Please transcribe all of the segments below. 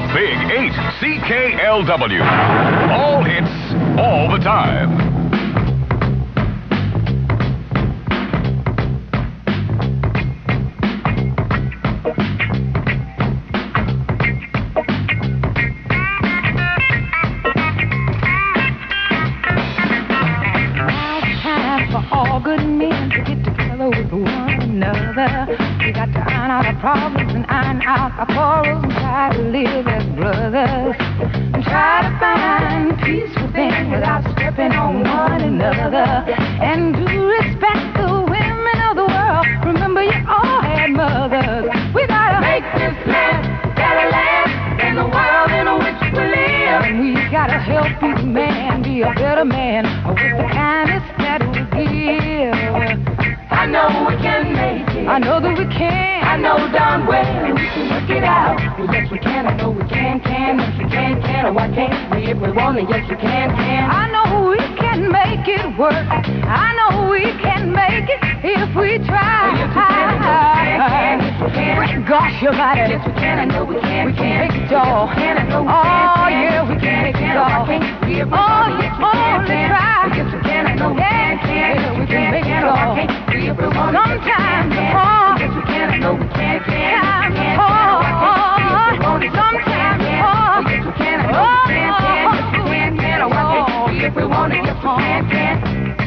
Big 8 CKLW. All hits, all the time. All good men to get together with one another. We got to iron out our problems and iron out our quarrels and try to live as brothers. And try to find peace within without stepping on one another. And do respect the women of the world. Remember you all had mothers. We gotta make this land better land than the world in which we live. And we gotta help each man be a better man with the kindness that we give. I know we can make it. I know that we can. I know darn well we can work it out. Well, yes we can. I know we can. Yes we can. Oh, why can't we if we want it? Yes we can. I know we can make it work. I know we can make it if we try. Well, yes we can. Yes we can. Gosh, you got it. Yes we can. I know we can. We can make it, y'all. Oh yeah, we can make it, y'all. Oh, you only try. Yes we can. I know we can. Yeah, we can make it, y'all. Sometimes it's hard. Yes we can. I know we can. Sometimes it's hard. Sometimes it's hard. Yes we can. I know we can. Yes we can. Oh, I can't see if we want it. Yes we can.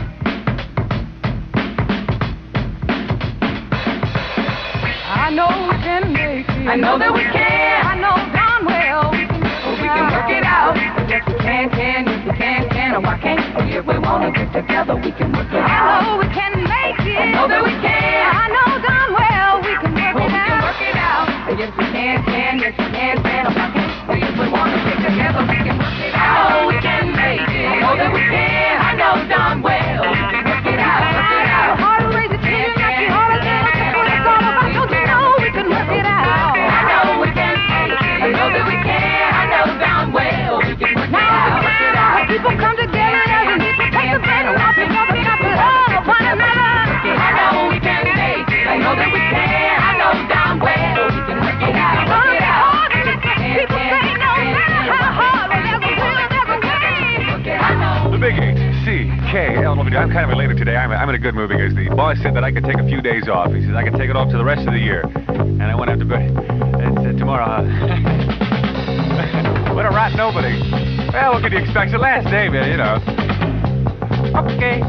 I know we can make it. I know that we can. I know darn well we can work it out. Yes we can. Yes we can. Oh, I can't see if we want to get together. We can work it out. I know we can make it. I know that we can. I know darn well we can work it out. We can work it out. Yes we can. Yes we can. Oh, I can't see if we want to get together. We can work it out. I know we can make it. I know that we can. I know darn well we can work it out. Work it out. Hard to raise the children like you hard to get us. What it's all about. Don't you know we can work it out? I know we can make it. I know that we can. I know darn well we can work it out. Work it out. People come together and we can take the burden off and off and off and love one another. I know we can make it. I know that we can. I know darn well we can work it out. Work it out. People say no matter how hard, we'll never win. I know. The Big 8 CKLW. I'm kind of elated today. I'm in a good mood because the boss said that I could take a few days off. He says I can take it off to the rest of the year. And I won't have to bed tomorrow. What a rotten opening. Well, what could you expect? It's the last day, man, you know. Okay.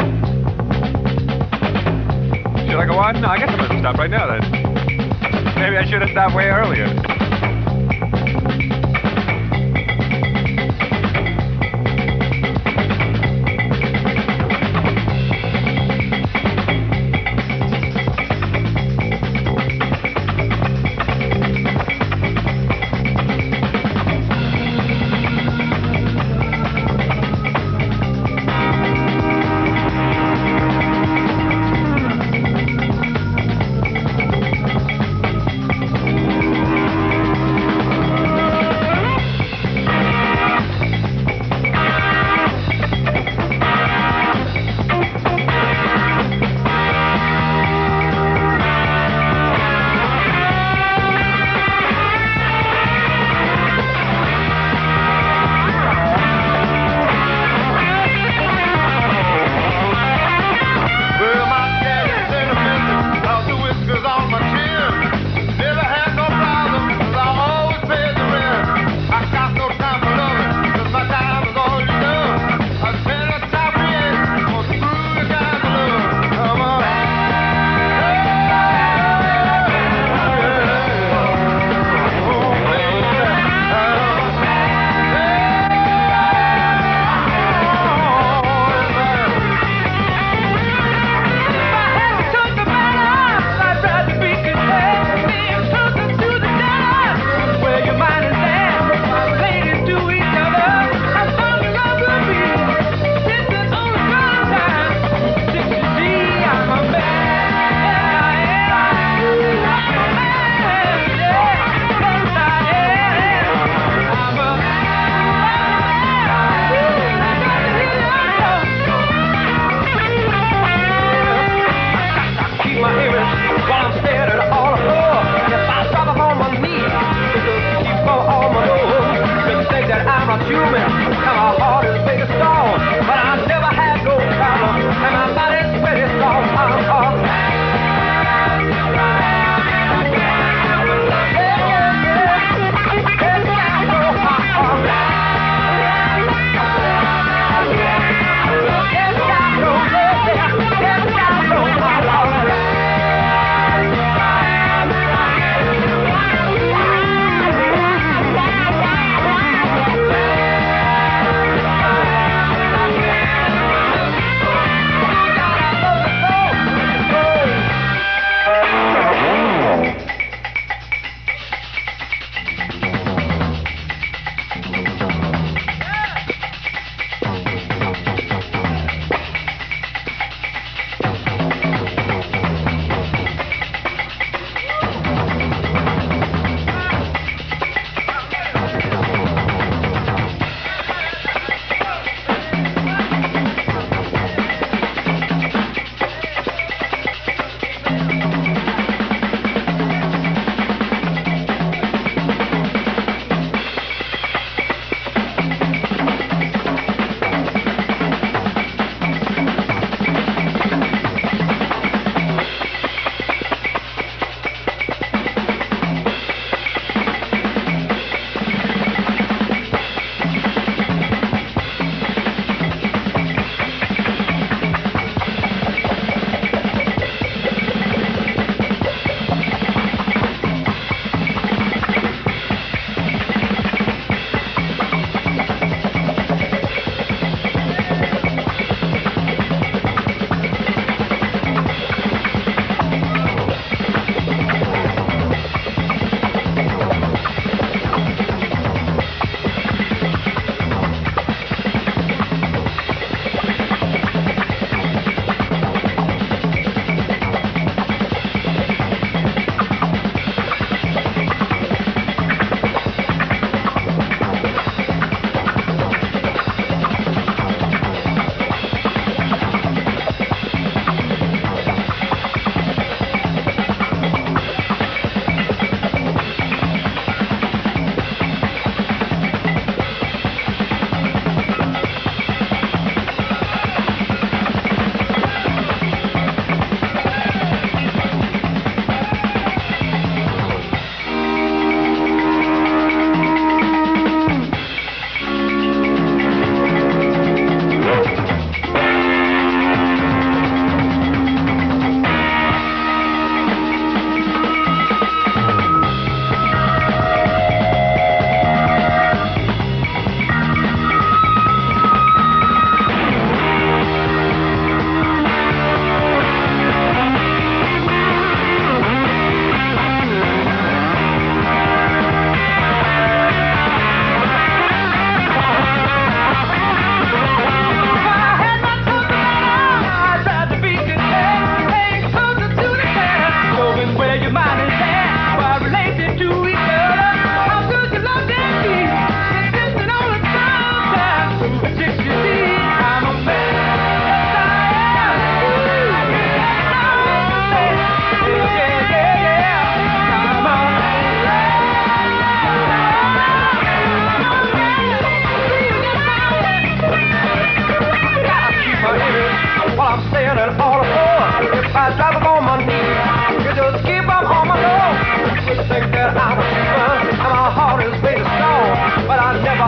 Should I go on? No, I guess I'm going to stop right now, then. Maybe I should have stopped way earlier.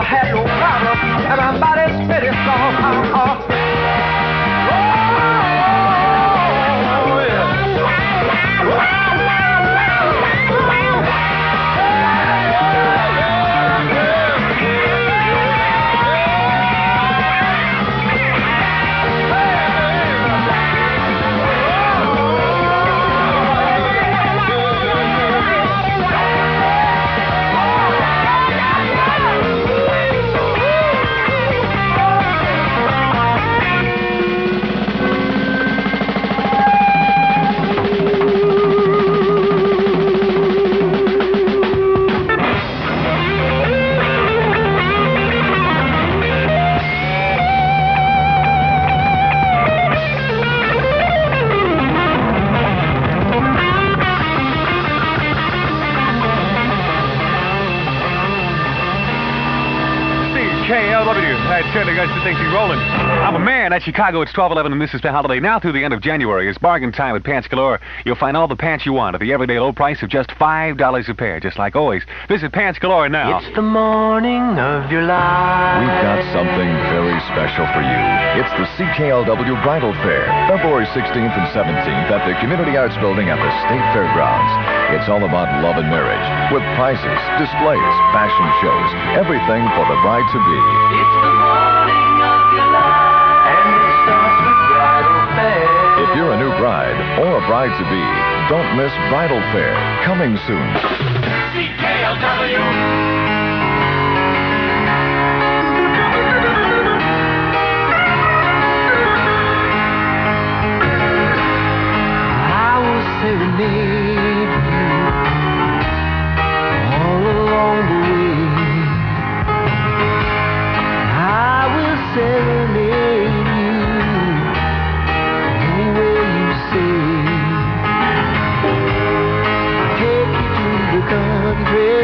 had no problem. Everybody's pretty strong. KLW. That certainly got the things rolling. I'm a man at Chicago. It's 12:11, and this is the holiday. Now through the end of January is bargain time at Pants Galore. You'll find all the pants you want at the everyday low price of just $5 a pair. Just like always, visit Pants Galore now. It's the morning of your life. We've got something very special for you. It's the CKLW Bridal Fair, February 16th and 17th at the Community Arts Building at the State Fairgrounds. It's all about love and marriage, with prizes, displays, fashion shows, everything for the bride-to-be. It's the morning of your life, and it starts with Bridal Fair. If you're a new bride or a bride-to-be, don't miss Bridal Fair, coming soon. CKLW. Serenade you all along the way. I will serenade you anywhere you say. Take you to the country,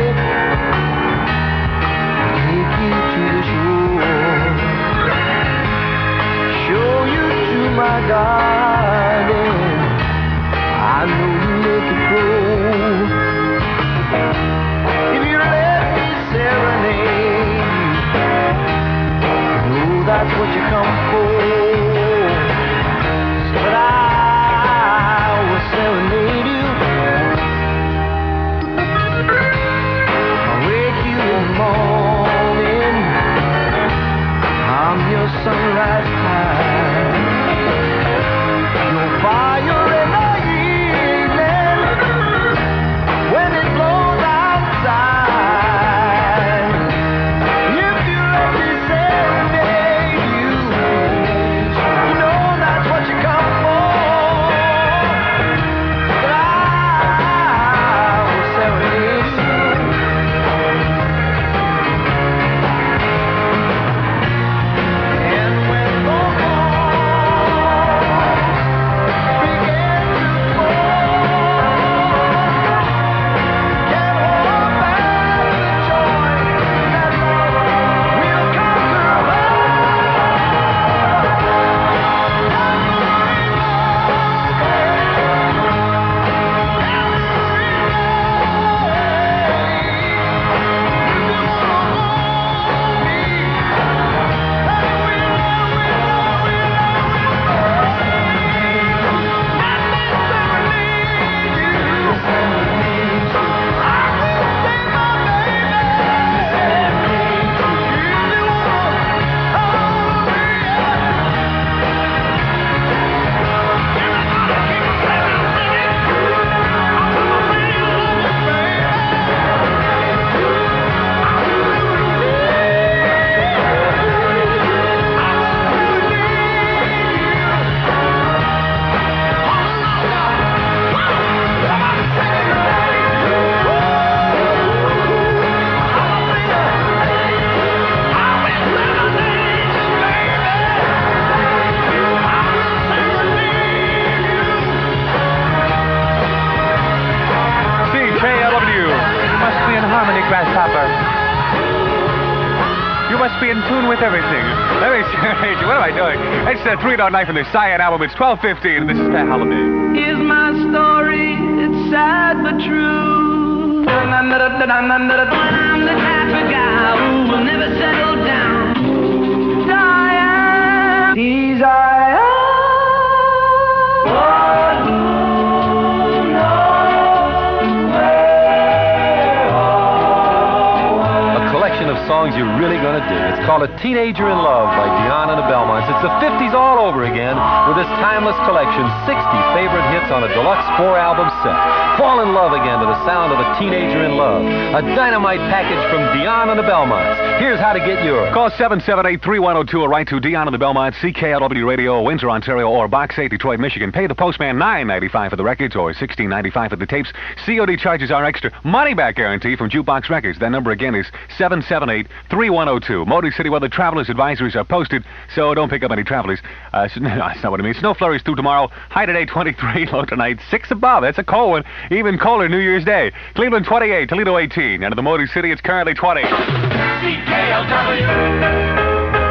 take you to the shore, show you to my garden. I know you make it grow. If you let me serenade you, know that's what you come for. But I will serenade you. I'll wake you in the morning. I'm your sunrise time. Your fire and Grasshopper. You must be in tune with everything. Let me see. What am I doing? It's the 3-Dog from the Cyan album. It's 12:15, and this is Pat Holiday. Here's my story. It's sad but true. I'm the type of guy who will never settle down. Diane, desire. Of songs you're really gonna dig. It's called A Teenager in Love by Dion and the Belmonts. It's the 50s all over again with this timeless collection, 60 favorite hits on a deluxe 4-album set. Fall in love again to the sound of A Teenager in Love. A dynamite package from Dion and the Belmonts. Here's how to get yours. Call 778-3102 or write to Dion and the Belmonts, CKLW Radio, Windsor, Ontario, or Box 8, Detroit, Michigan. Pay the postman $9.95 for the records or $16.95 for the tapes. COD charges are extra. Money back guarantee from Jukebox Records. That number again is 778-3102. Motor City weather travelers advisories are posted, so don't pick up any travelers. No, that's not what I mean. Snow flurries through tomorrow. High today 23, low tonight 6 above. That's a cold one. Even colder New Year's Day. Cleveland 28, Toledo 18. And in the Motor City, it's currently 20. CKLW.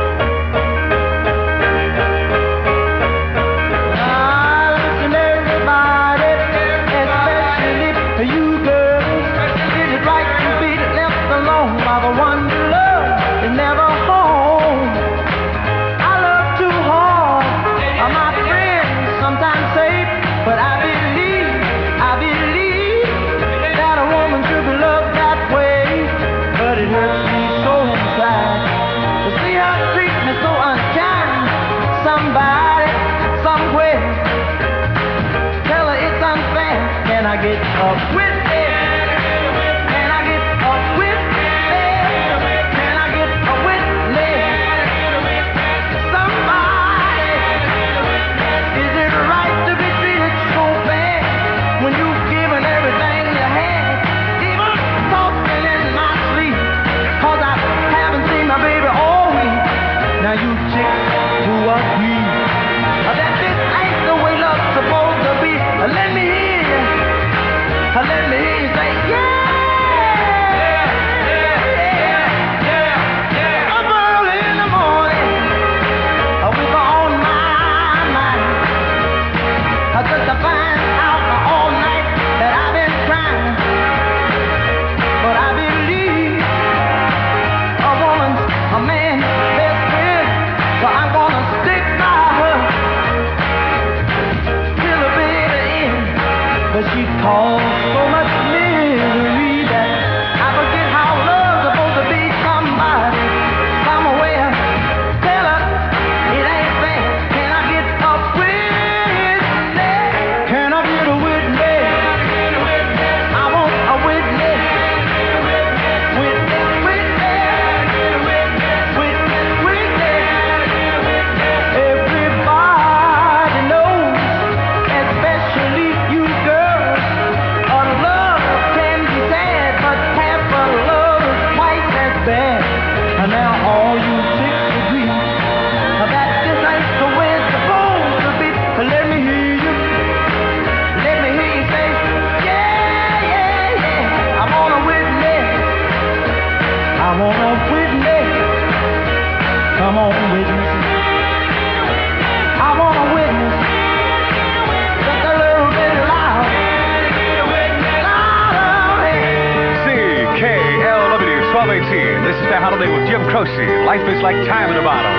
Life is like time in a bottle.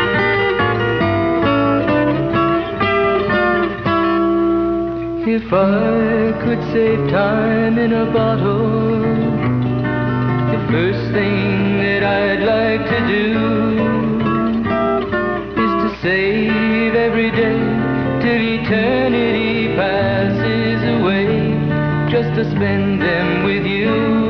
If I could save time in a bottle, the first thing that I'd like to do is to save every day till eternity passes away, just to spend them with you.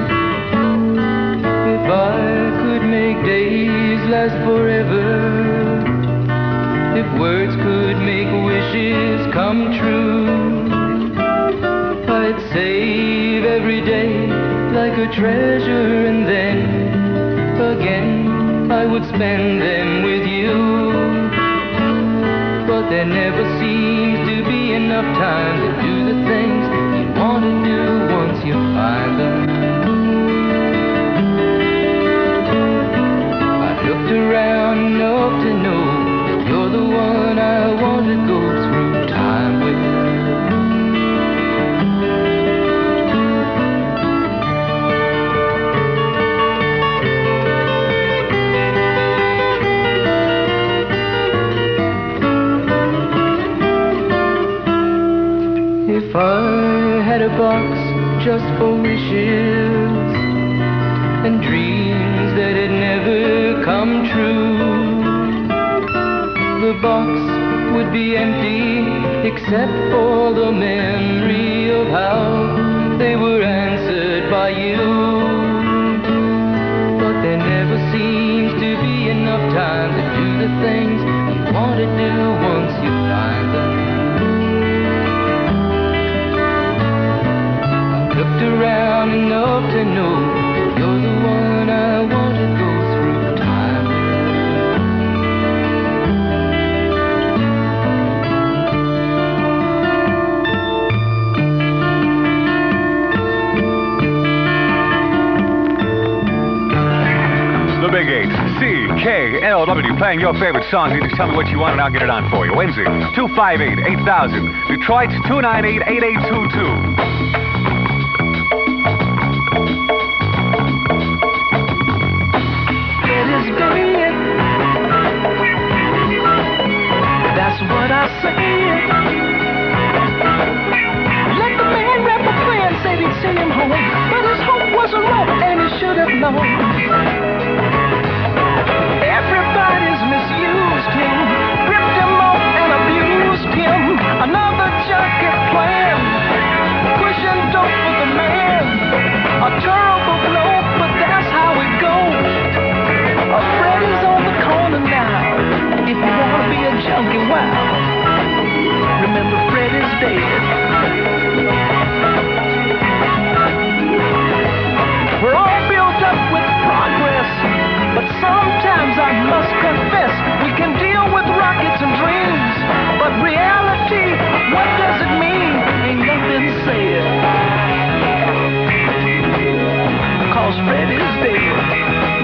If I could make days last forever, if words could make wishes come true, I'd save every day like a treasure, and then again I would spend them with you. But there never seems to be enough time to do the things you want to do once you find them. Looked around enough to know that you're the one I want to go through time with. come true. The box would be empty except for the memory of how they were answered by you. But there never seems to be enough time to do the things you want to do once you find them. I've looked around enough to know you're the one I want to go through time with. The Big 8, CKLW, playing your favorite songs. You just tell me what you want and I'll get it on for you. Wednesday, 258-8000. Detroit, 298-8822. It is dead. That's what I said. Let the man rap a plan, said he'd send him home, but his hope was a rope and he should have known. Everybody's misused him, ripped him off and abused him. Another junket plan, pushing dope for the man. A terrible blow, but that's how it goes. Freddy's on the corner now. If you wanna be a junkie, wow, remember Freddy's dead. We're all built up with progress, but sometimes I must confess we can deal with rockets and dreams, but reality, what does it mean? Ain't nothing said, 'cause Freddy's dead.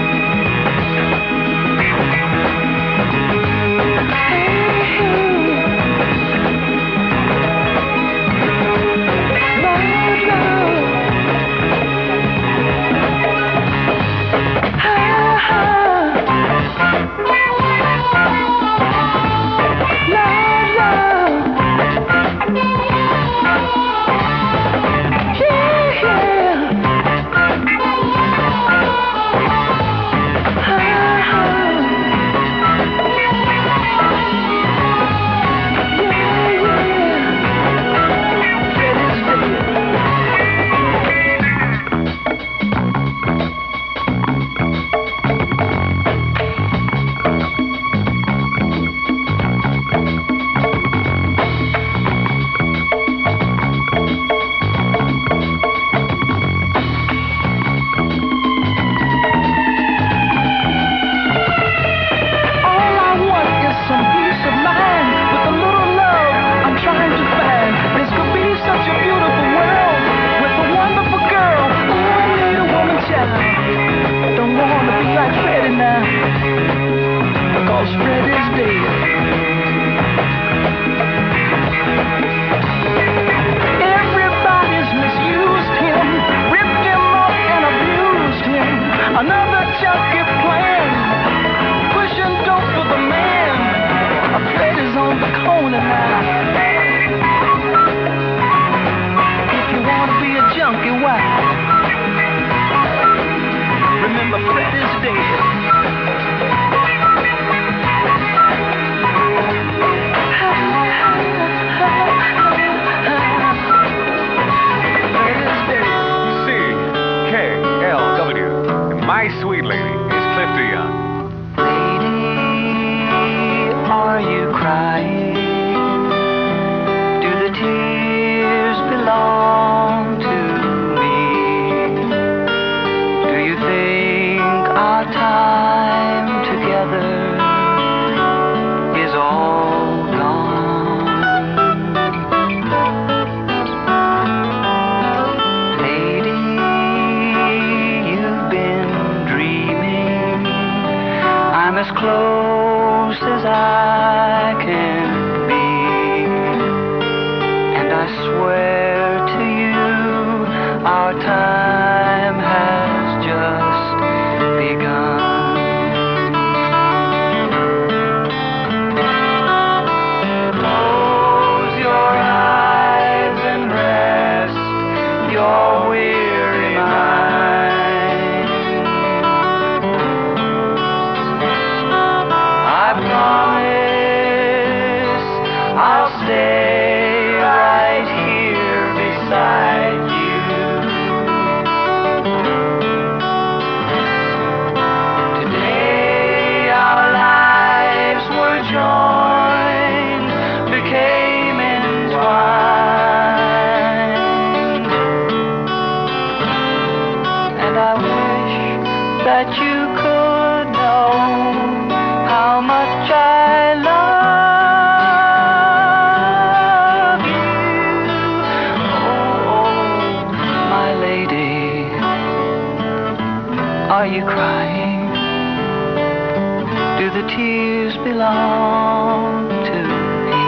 My sweet lady is Cliff Dion. Lady, are you crying? Do the tears belong to me? Do you think our time together is all gone? Lady, you've been dreaming. I'm as close as I can be, and I swear to you, our time has just begun. Close your eyes and rest your weary mind. that you could know how much I love you. Oh, my lady, are you crying? Do the tears belong to me?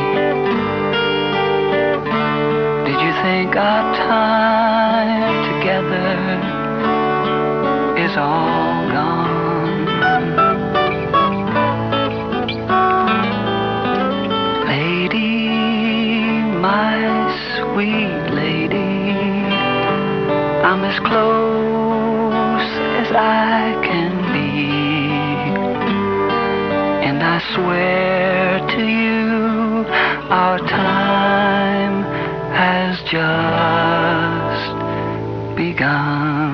Did you think our time together is all gone? Lady, my sweet lady, I'm as close as I can be, and I swear to you our time has just begun.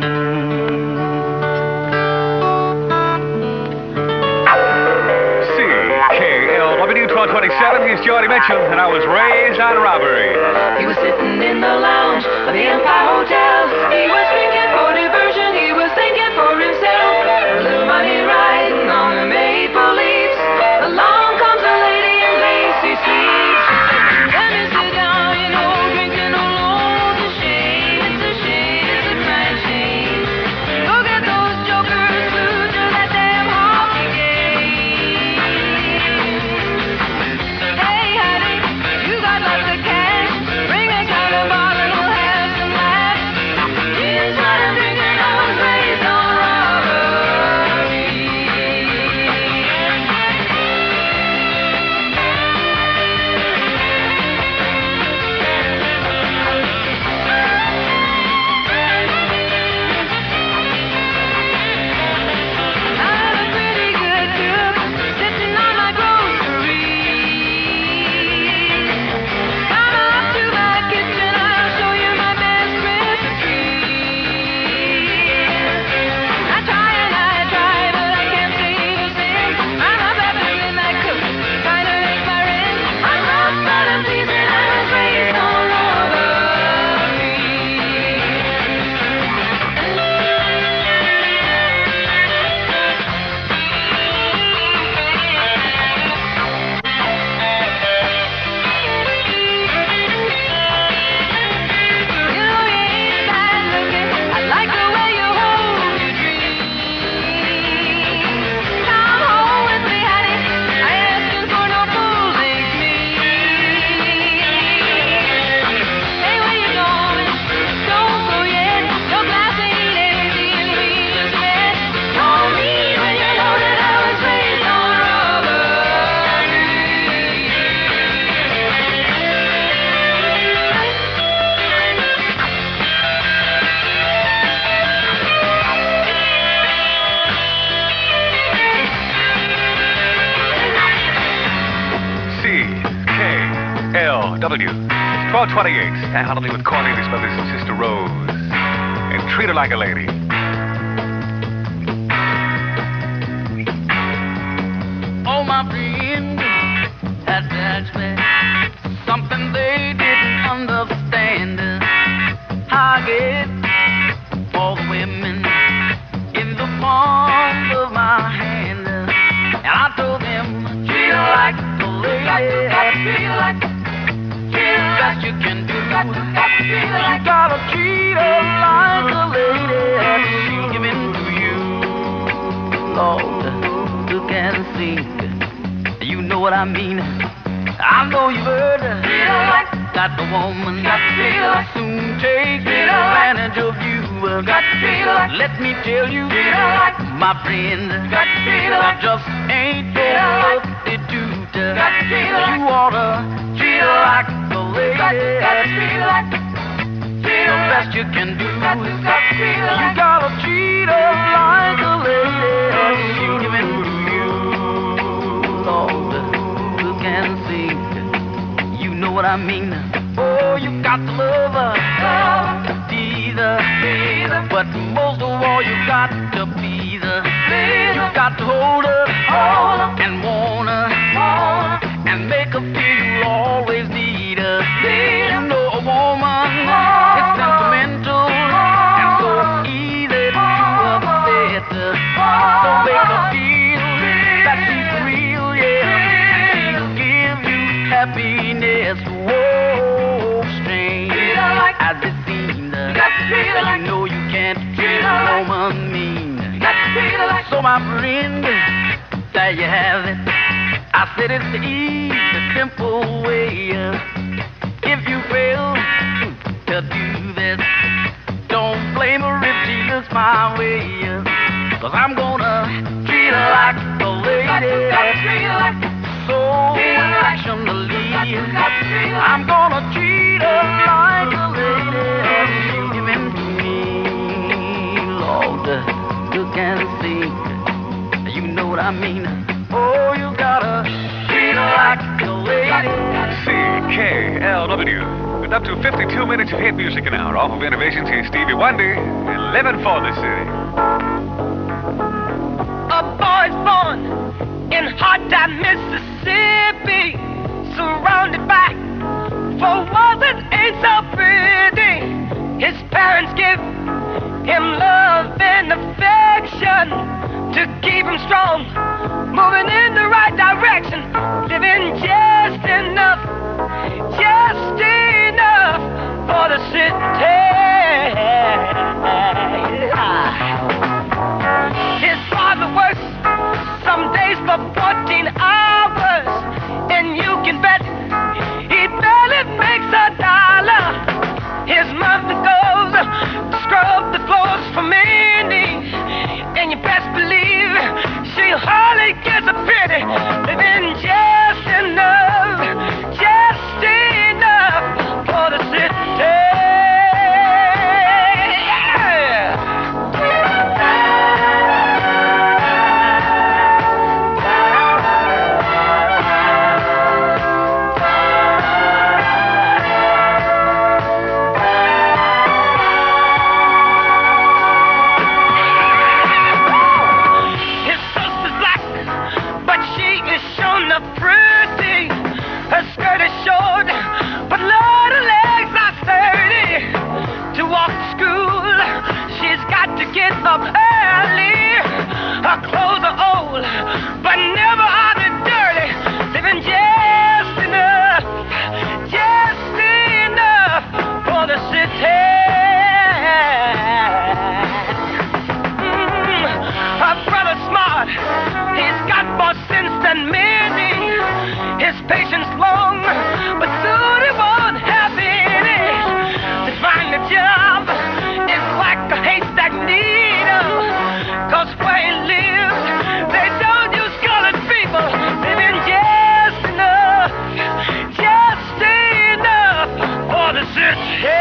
CKLW 1227, here's Jody Mitchell, and I was raised on robbery. He was sitting in the lounge of the Empire Hotel. He was drinking for diversion. He was thinking for himself. A little money riding on the maple leaves. Along comes a lady in lacy sleeves. Let me sit down, you know, drinking alone. It's a shame, it's a shame, it's a crying shame. Look at those jokers glued to that damn hockey game. Hey, honey, you got lots of cash. Bring a kind of bottle and we'll have some laughs. Here's what I'm drinking, I was raised on robbery. I'm a pretty good cook, sitting on my groceries. Come up to my kitchen, I'll show you my best recipe. I try and I try, but I can't seem to sing. I'm a better than that cook, trying to make my rent. I'm rough, but I'm pleasing, I was raised on robbery. You know you ain't bad looking. I like the way you hold your dreams. Come home with me, honey. I ain't asking for no fools like me. Hey, where you going? Don't go yet. Your glass ain't empty and we just met. Call me when you're loaded. I was raised on CKLW 1228, and Holiday with Cornelius Brothers and Sister Rose, and treat her like a lady. Oh, my friend had to explain something they didn't understand. I get all the women in the palm of my hand, and I told them, treat her like a lady, treat her like best you can do. You gotta treat her like a lady, she'll give in to you. Lord, look and see. You know what I mean. I know you've heard that the woman soon take advantage of you. Let me tell you, my friend, that just ain't your substitute. You oughta treat her like a lady. The best you can do. You gotta treat her like a lady. She'll give in to you. Lord, look and see. You know what I mean. Oh, you got to love her, tease her, but most of all, you got to please her. You got to hold her and want her and make her feel you always need her. You know a woman is sentimental and so easy to upset. So my friend, there you have it. I said it's the easy, simple way. If you fail to do this, don't blame her if she looks my way. 'Cause I'm gonna treat her like a lady, so affectionately. I'm gonna treat her like a lady. Give him to me, Lord, look and see. You know what I mean? Oh, you gotta treat her like a lady. CKLW. With up to 52 minutes of hit music an hour. Off of Innovations, here's Stevie Wonder and Living for the City. A boy's born in hot time, Mississippi, surrounded by four walls that ain't so pretty. His parents give him love and affection to keep him strong, moving in the right direction, living just enough for the city. His father works some days for 14 hours, and you can bet he barely makes $1. His mother goes to scrub the floors for many, and you best believe she hardly gets a pity, living just enough for the city. Up early, her clothes are old, but never are they dirty. Living just enough for the city. Her brother's smart, he's got more sense than many. His patience long, but soon he won't have any. To find a job is like a haystack needle, 'cause where he lives, they don't use colored people. Living just enough for the city.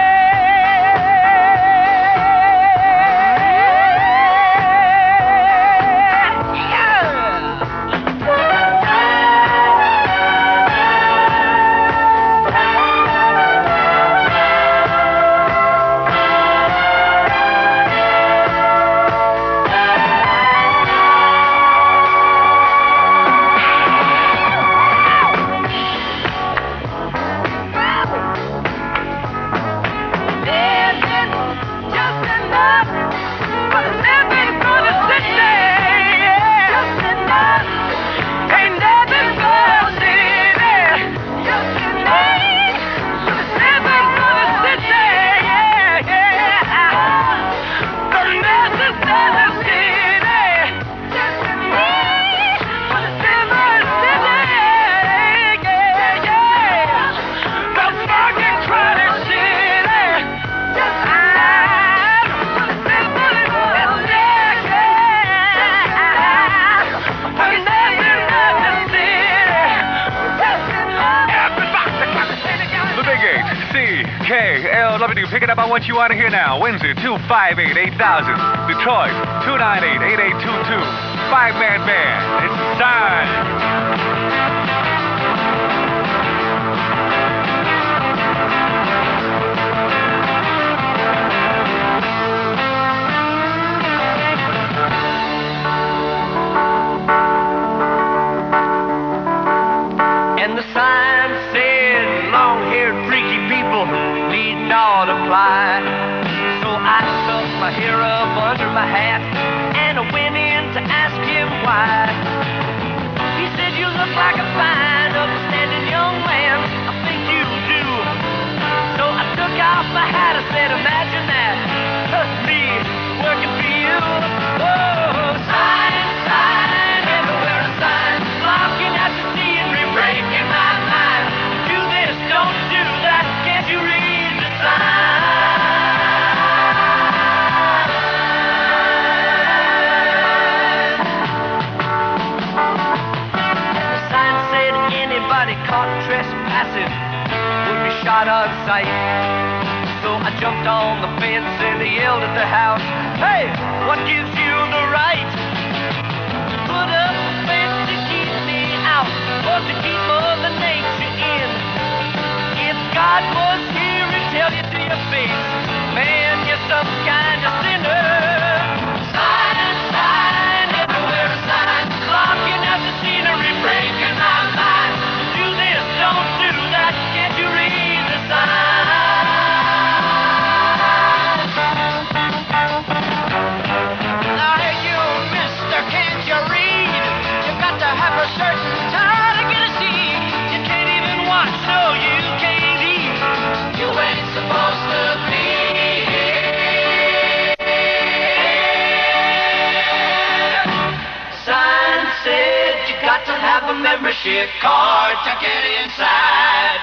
CKLW, pick it up on what you want to hear now. Windsor, 258-8000. Detroit, 298-8822. Five-man band. It's time. And the sign said, long-haired freaky people need not apply. So I tucked my hair up under my hat and I went in to ask him why. He said, you look like a fine, upstanding young man. I think you do. So I took off my hat and said, imagine that. Me working for you. Oh, out of sight. So I jumped on the fence and yelled at the house, "Hey, what gives you the right? Put up a fence to keep me out, or to keep Mother Nature in. If God was here, he'd tell you to your face, man, you're some kind of sinner." Sign, sign, everywhere a sign, blocking out the scenery, breaking my mind. Do this, don't do that, can't you read the sign? Now, hey, you, mister, can't you read? You've got to have a certain time to get a seat. You can't even watch, no, you can't eat. You ain't supposed to be here. Sign said you got to have a membership card to get inside.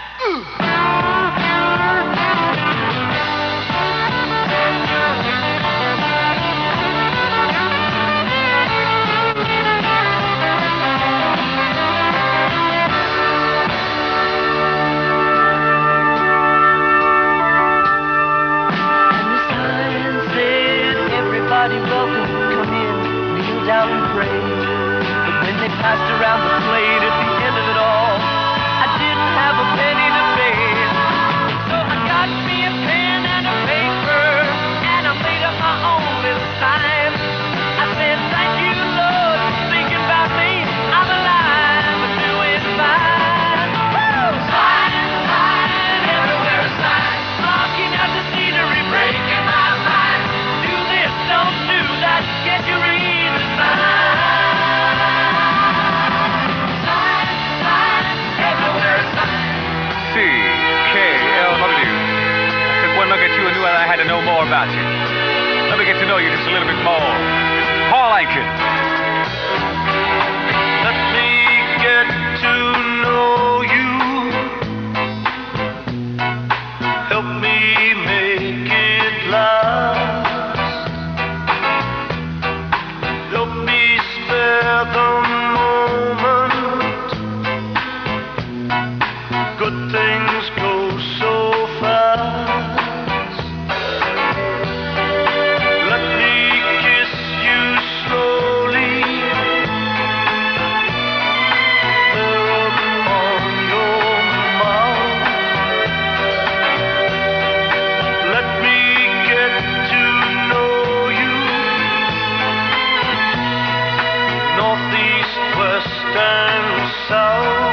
Everybody welcome, come in, kneel down and pray. But when they passed around the plate at the end of it all, I didn't have a penny to pay. So I got me a pen and a paper, and I made up my own little sign. I said, thank you, Lord, for thinking about me. I'm alive and doing fine. Woo! Sign, sign, everywhere a sign, blocking out the scenery, breaking my mind. Do this, don't do that, can't you read the sign? Sign, sign, everywhere a sign. CKLW. I took one look at you and knew I had to know more about you. Let me get to know you just a little bit more. Paul Anka. Let me get to know you. Help me make it last. Help me spare the moment. Good things go so fast. Let me kiss you slowly. There upon your mouth. Let me get to know you. Northeast, west, and south.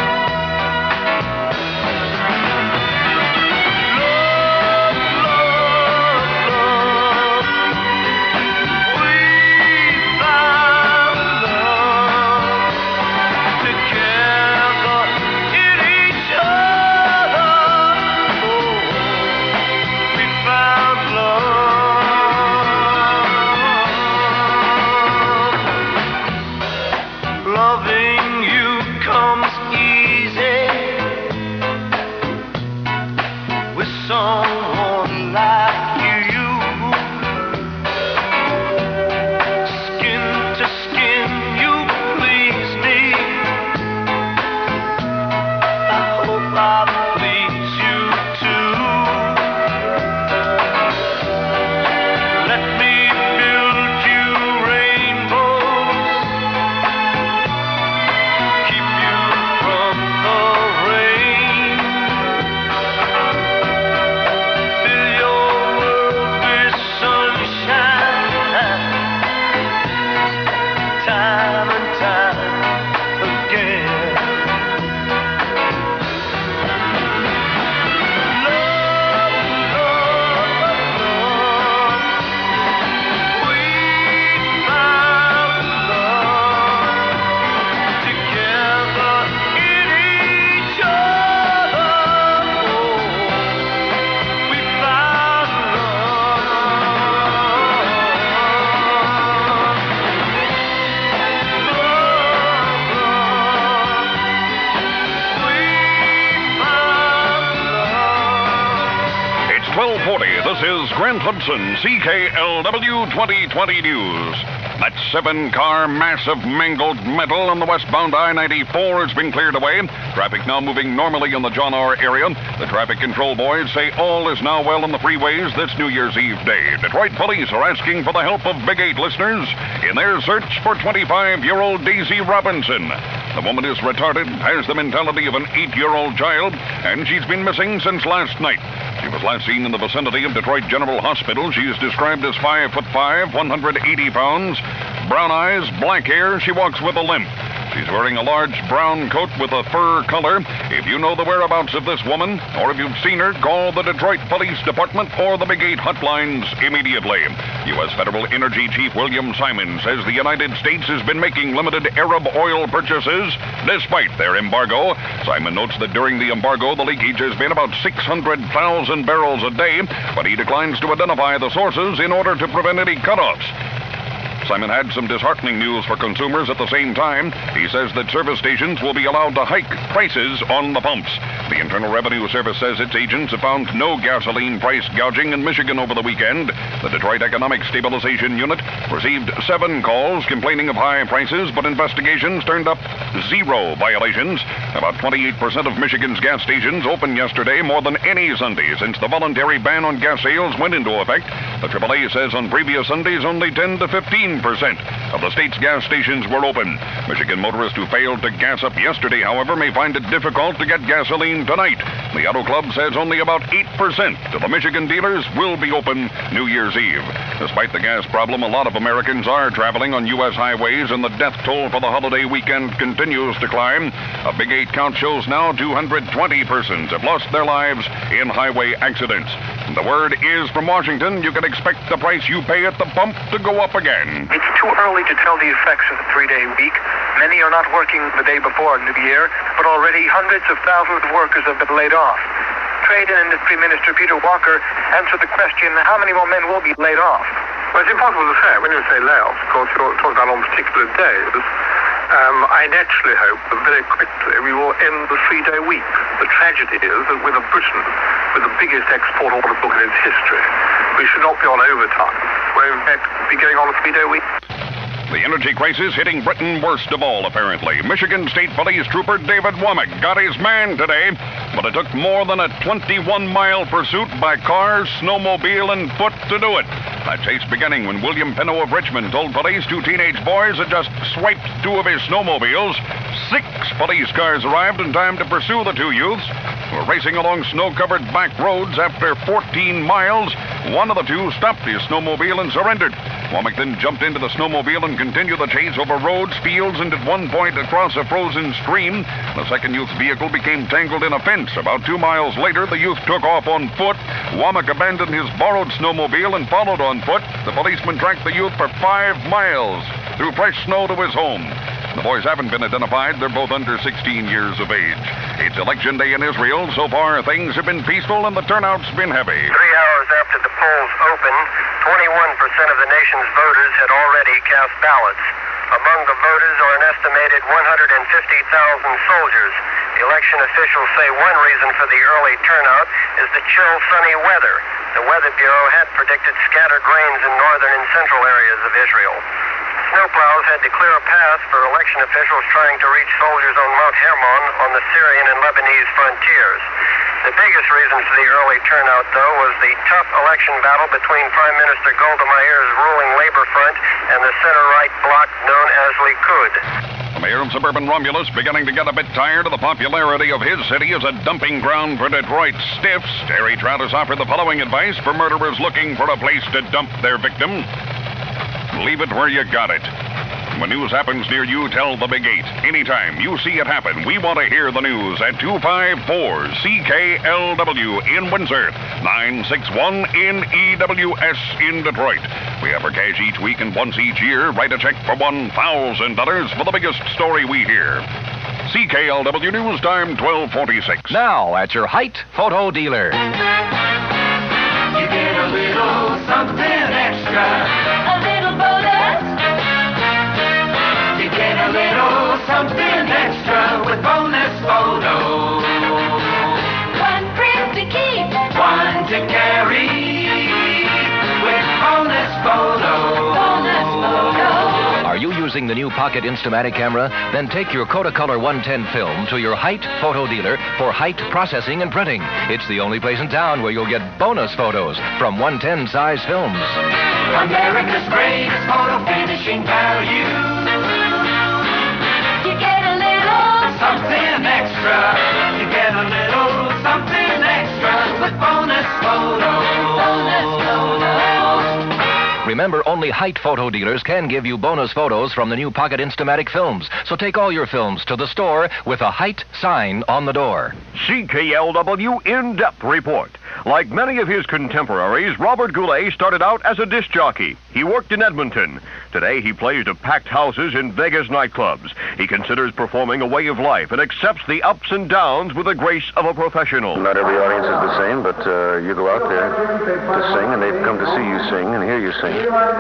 Love, love, love. We found love together in each other. Oh, we found love. Loving you comes easy with someone like you. Skin to skin, you please me. I hope I please you too. Let me build you rainbows, keep you from the rain. Fill your world with sunshine, time and time again. Love, love, love. We found love together in each other. Oh, we found It's 1240. This is Grant Hudson, CKLW 2020 News. That 7-car mass of mangled metal on the westbound I-94 has been cleared away. Traffic now moving normally in the John R. area. The traffic control boys say all is now well on the freeways this New Year's Eve day. Detroit police are asking for the help of Big 8 listeners in their search for 25-year-old Daisy Robinson. The woman is retarded, has the mentality of an 8-year-old child, and she's been missing since last night. She was last seen in the vicinity of Detroit General Hospital. She is described as 5'5", 180 pounds, brown eyes, black hair. She walks with a limp. She's wearing a large brown coat with a fur color. If you know the whereabouts of this woman, or if you've seen her, call the Detroit Police Department or the Big 8 hotlines immediately. U.S. Federal Energy Chief William Simon says the United States has been making limited Arab oil purchases despite their embargo. Simon notes that during the embargo, the leakage has been about 600,000 barrels a day, but he declines to identify the sources in order to prevent any cutoffs. Simon had some disheartening news for consumers at the same time. He says that service stations will be allowed to hike prices on the pumps. The Internal Revenue Service says its agents have found no gasoline price gouging in Michigan over the weekend. The Detroit Economic Stabilization Unit received 7 calls complaining of high prices, but investigations turned up 0 violations. About 28% of Michigan's gas stations opened yesterday, more than any Sunday since the voluntary ban on gas sales went into effect. The AAA says on previous Sundays only 10 to 15% of the state's gas stations were open. Michigan motorists who failed to gas up yesterday, however, may find it difficult to get gasoline tonight. The Auto Club says only about 8% of the Michigan dealers will be open New Year's Eve. Despite the gas problem, a lot of Americans are traveling on U.S. highways, and the death toll for the holiday weekend continues to climb. A Big 8 count shows now 220 persons have lost their lives in highway accidents. The word is from Washington, you can expect the price you pay at the pump to go up again. It's too early to tell the effects of the 3-day week. Many are not working the day before New Year, but already hundreds of thousands of workers have been laid off. Trade and Industry Minister Peter Walker answered the question, how many more men will be laid off? Well, it's impossible to say. When you say layoffs, of course, you're talking about on particular days. I naturally hope that very quickly we will end the 3-day week. The tragedy is that with Britain, with the biggest export order book in its history, we should not be on overtime. We'll, in fact, be going on a 3-day week. The energy crisis hitting Britain worst of all, apparently. Michigan State Police Trooper David Womack got his man today, but it took more than a 21-mile pursuit by car, snowmobile, and foot to do it. That chase beginning when William Pinto of Richmond told police 2 teenage boys had just swiped 2 of his snowmobiles. 6 police cars arrived in time to pursue the 2 youths, who were racing along snow-covered back roads. After 14 miles, one of the 2 stopped his snowmobile and surrendered. Womack then jumped into the snowmobile and continued the chase over roads, fields, and at one point across a frozen stream. The second youth's vehicle became tangled in a fence. About 2 miles later, the youth took off on foot. Womack abandoned his borrowed snowmobile and followed on foot. The policeman tracked the youth for 5 miles through fresh snow to his home. The boys haven't been identified. They're both under 16 years of age. It's election day in Israel. So far, things have been peaceful and the turnout's been heavy. 3 hours after the polls opened, 21% of the nation's voters had already cast ballots. Among the voters are an estimated 150,000 soldiers. Election officials say one reason for the early turnout is the chill, sunny weather. The Weather Bureau had predicted scattered rains in northern and central areas of Israel. Snowplows had to clear a path for election officials trying to reach soldiers on Mount Hermon on the Syrian and Lebanese frontiers. The biggest reason for the early turnout, though, was the tough election battle between Prime Minister Golda Meir's ruling Labor Front and the center-right bloc known as Likud. The mayor of suburban Romulus beginning to get a bit tired of the popularity of his city as a dumping ground for Detroit stiffs. Terry Trout has offered the following advice for murderers looking for a place to dump their victim. Leave it where you got it. When news happens near you, tell the Big 8. Anytime you see it happen, we want to hear the news at 254 CKLW in Windsor, 961 NEWS in Detroit. We have our cash each week, and once each year, write a check for $1,000 for the biggest story we hear. CKLW News Time, 12:46. Now at your Height Photo Dealer. You get a little something extra. A little bonus. You get a little something extra with bonus photo. One print to keep, one to carry. With bonus photo. Bonus photo. using the new Pocket Instamatic camera? Then take your Kodacolor 110 film to your Height photo dealer for height processing and printing. It's the only place in town where you'll get bonus photos from 110 size films. America's greatest photo finishing value. You get a little something extra. You get a little something extra with bonus photos. Bonus photos. Remember, only Height photo dealers can give you bonus photos from the new Pocket Instamatic films. So take all your films to the store with a Height sign on the door. CKLW In-Depth Report. Like many of his contemporaries, Robert Goulet started out as a disc jockey. He worked in Edmonton. Today, he plays to packed houses in Vegas nightclubs. He considers performing a way of life and accepts the ups and downs with the grace of a professional. Not every audience is the same, but you go out there to sing, and they've come to see you sing and hear you sing.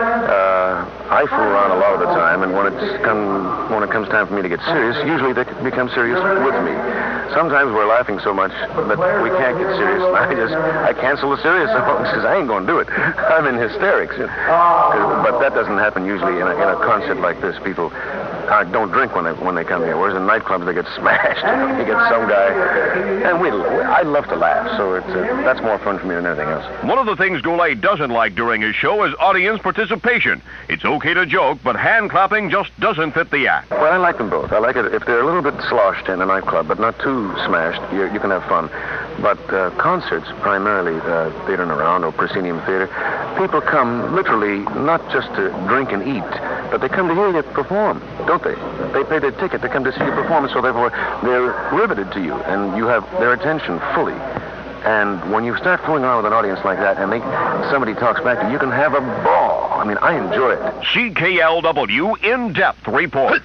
I fool around a lot of the time, and when it comes time for me to get serious, usually they become serious with me. Sometimes we're laughing so much that we can't get serious. I cancel the serious songs because I ain't going to do it. I'm in hysterics. But that doesn't happen usually in a concert like this. People don't drink when they come here, whereas in nightclubs they get smashed. You get some guy, and I love to laugh, so that's more fun for me than anything else. One of the things Goulet doesn't like during his show is audience participation. It's okay to joke, but hand clapping just doesn't fit the act. Well, I like them both. I like it if they're a little bit sloshed in a nightclub, but not too smashed. You can have fun. But concerts, primarily Theater and Around or Proscenium Theater, people come literally not just to drink and eat, but they come to hear you perform, don't they? They pay their ticket to come to see you perform, so therefore they're riveted to you, and you have their attention fully. And when you start fooling around with an audience like that and somebody talks back to you, you can have a ball. I mean, I enjoy it. CKLW In-Depth Report.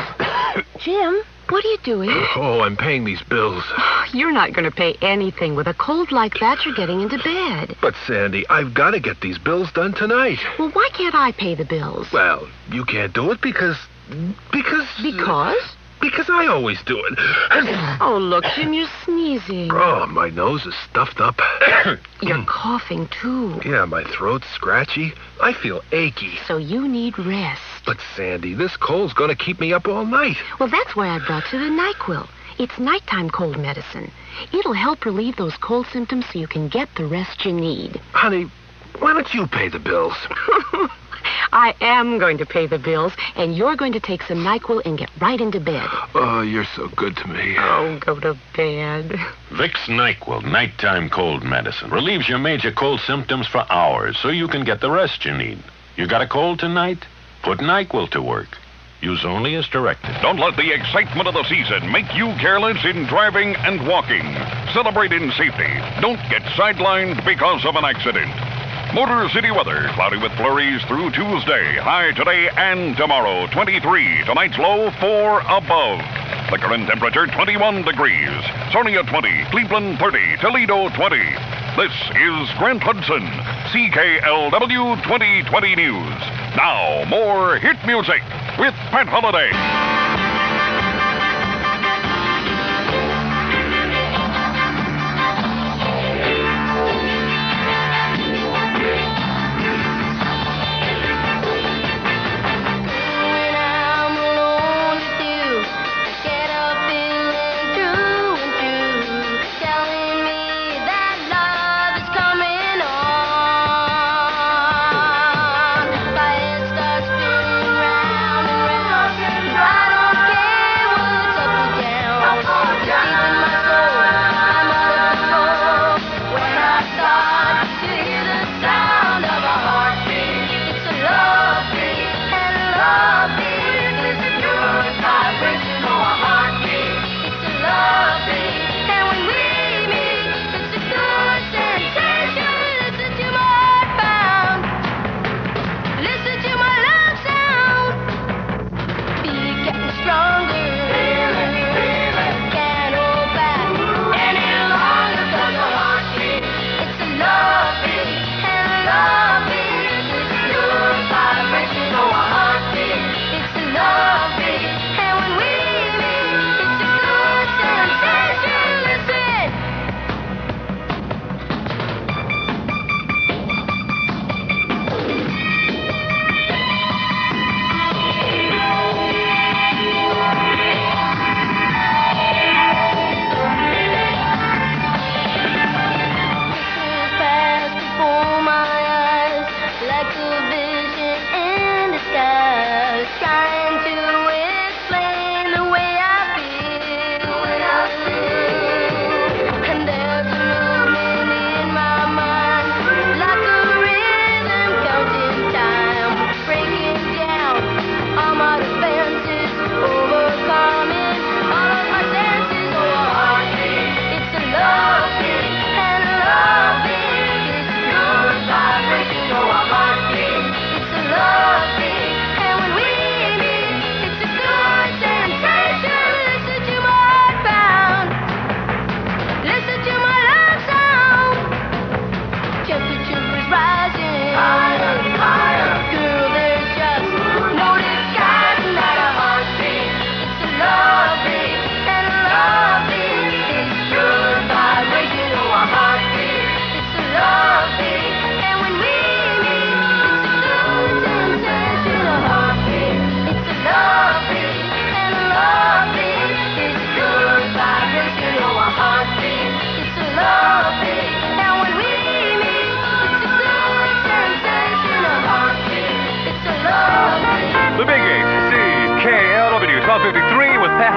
Jim, what are you doing? Oh, I'm paying these bills. You're not going to pay anything. With a cold like that, you're getting into bed. But, Sandy, I've got to get these bills done tonight. Well, why can't I pay the bills? Well, you can't do it because... Because? Because I always do it. Oh, look, Jim, you're sneezing. Oh, my nose is stuffed up. You're coughing, too. Yeah, my throat's scratchy. I feel achy. So you need rest. But, Sandy, this cold's going to keep me up all night. Well, that's why I brought you the NyQuil. It's nighttime cold medicine. It'll help relieve those cold symptoms so you can get the rest you need. Honey, why don't you pay the bills? I am going to pay the bills, and you're going to take some NyQuil and get right into bed. Oh, you're so good to me. Oh, go to bed. Vicks NyQuil, nighttime cold medicine, relieves your major cold symptoms for hours so you can get the rest you need. You got a cold tonight? Put NyQuil to work. Use only as directed. Don't let the excitement of the season make you careless in driving and walking. Celebrate in safety. Don't get sidelined because of an accident. Motor City weather, cloudy with flurries through Tuesday. High today and tomorrow, 23. Tonight's low, 4 above. The current temperature, 21 degrees. Sarnia, 20. Cleveland, 30. Toledo, 20. This is Grant Hudson, CKLW 2020 News. Now, more hit music with Pat Holliday. Right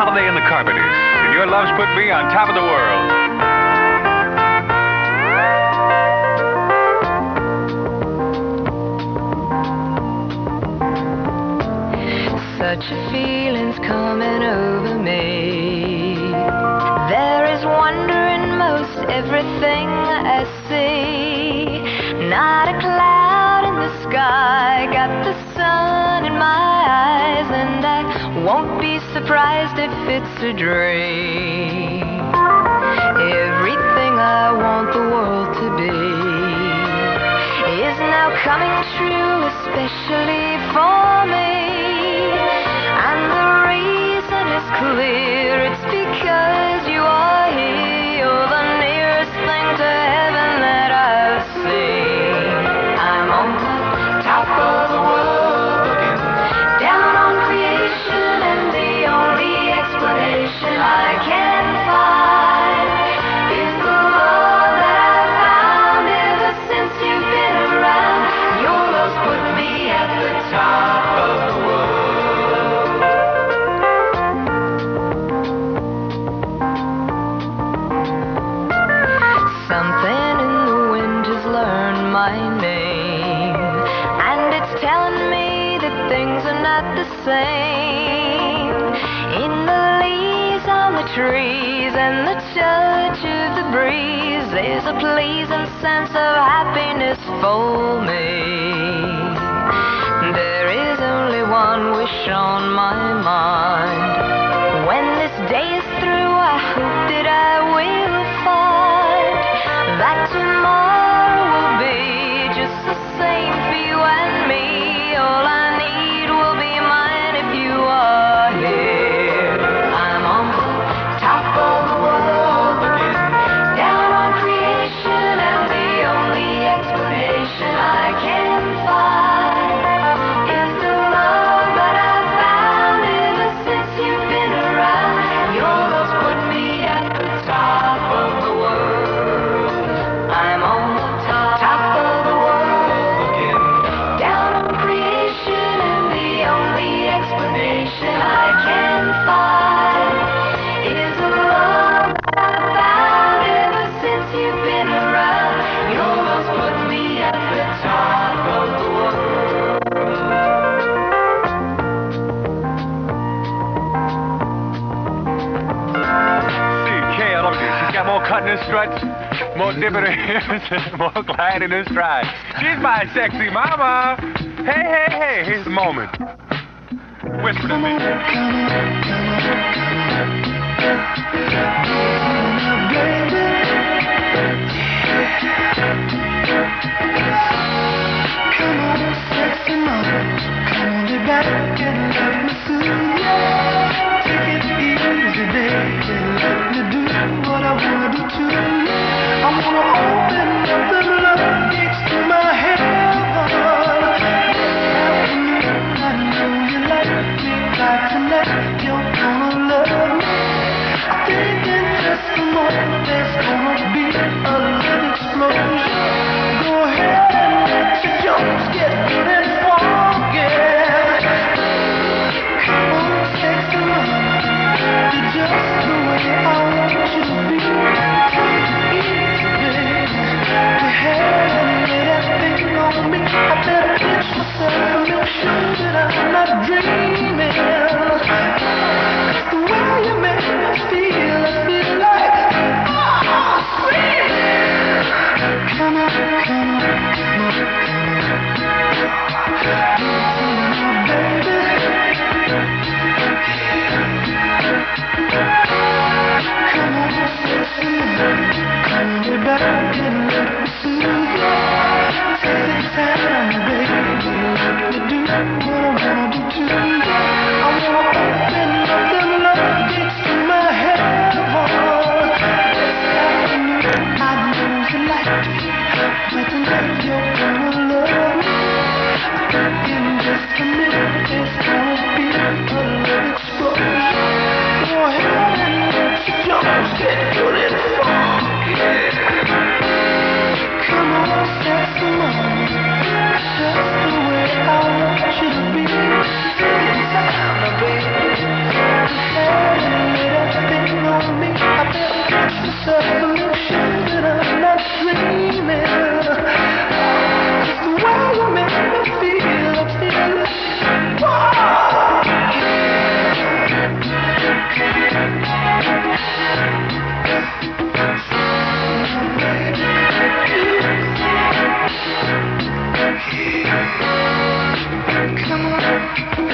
Holiday and the Carpenters. And your love's put me on top of the world. Such a feeling's coming over me. There is wonder in most everything I see. Not a cloud in the sky, got the sun in my eyes, and I won't be surprised if it's a dream. Everything I want the world to be is now coming true, especially for me. And the reason is clear, it's because you are here. You're the nearest thing to heaven that I've seen. I'm on the top of the world, looking down on creation, and the only explanation I can find is the love that I've found ever since you've been around. Your love's put me at the top of the world. Something in the wind has learned my name, and it's telling me that things are not the same. In the leaves on the trees and the touch of the breeze, there's a pleasing sense of happiness for me. There is only one wish on my mind. When this day is through, I hope that I will find that tomorrow will be just the same for you and me. All I need will be mine if you are here. I'm on the top of the world, looking down on creation, and the only explanation I can find is the love that I've found ever since you've been around. Your love's put me at the top of the world. I'm on the top of the world, looking down on creation, and the only explanation I can find is the love that I've found ever since you've been around. Your love's put me at the top of the world. CKLW, she's got more cut in her struts, more dip in her hips, more glide in her stride. She's my sexy mama. Hey, hey, hey, here's the moment. Whisper to me. Come on, sexy mama, come on, get back and let me soothe you. Take it easy, baby, let me do what I wanna do to you. I wanna open up the floodgates to my heaven. I know you like me, like tonight, you're gonna love me. I think in just a moment there's gonna be a little explosion. Go ahead and let your jokes get good and funky. Come on, sexy mama, you're just the way I want you to be. Easy, baby, go ahead and lay that thing on me. I better pinch myself and make sure that I'm not dreaming. 'Cause the way you make me feel, I feel like screaming. Come on, come on, come on, baby. Come on, sexy mama, come on, get back and let me soothe you. Take the time, baby, let me do what I wanna do to you. I wanna open up the floodgates to my heaven. This afternoon, I know you like me, but tonight you're gonna love me. In just a minute, there's gonna be a little explosion. Go ahead and let your jokes get good and funky. Come on, sexy mama, just the way I want you to be.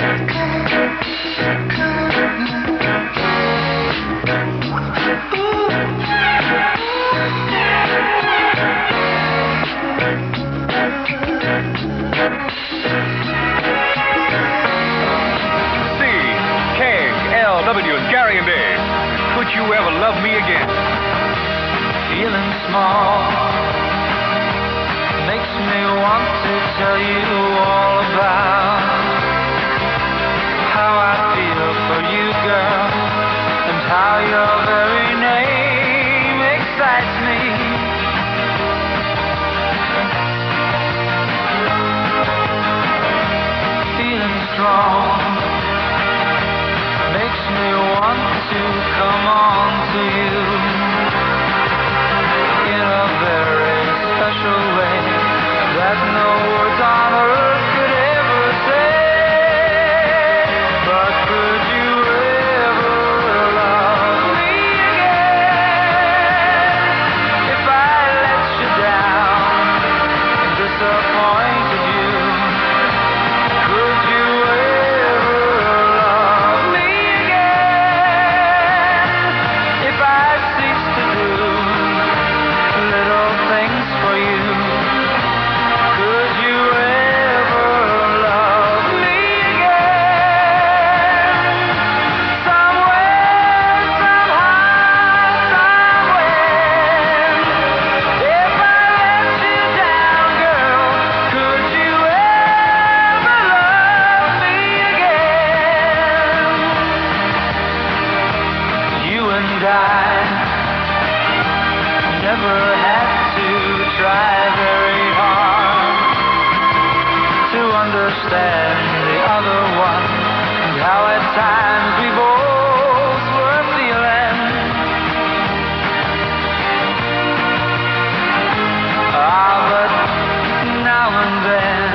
CKLW and Gary and Dave. Could you ever love me again? Feeling small makes me want to tell you all about how I feel for you, girl, and how your very name excites me. Feeling strong makes me want to come on to you in a very special way that no words on earth could ever say. But could you ever love me again if I let you down and disappointed you? Could you ever love me again if I cease to do little things for you? Could you ever love me again? Somewhere, somehow, somewhere. If I let you down, girl, could you ever love me again? You and I never had to try very hard to understand the other one and how at times we both were feeling. But now and then,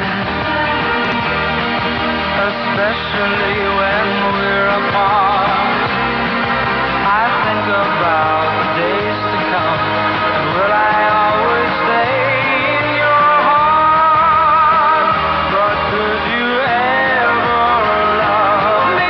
especially when we're apart, I think about the days to come. And will I always stay in your heart? But could you ever love me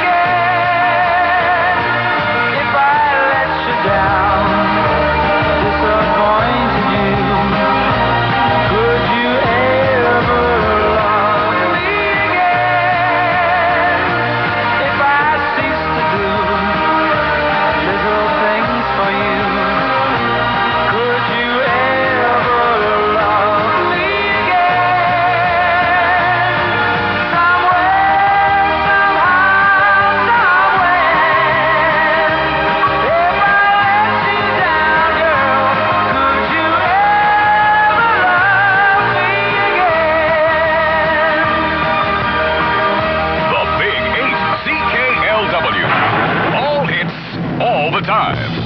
again if I let you down, disappointed you? Could you ever love me again if I cease to do little things for you? Could you ever love me again? Somewhere, somehow, somewhere. If I let you down, girl, could you ever love me again? The Big 8 CKLW. All hits, all the time.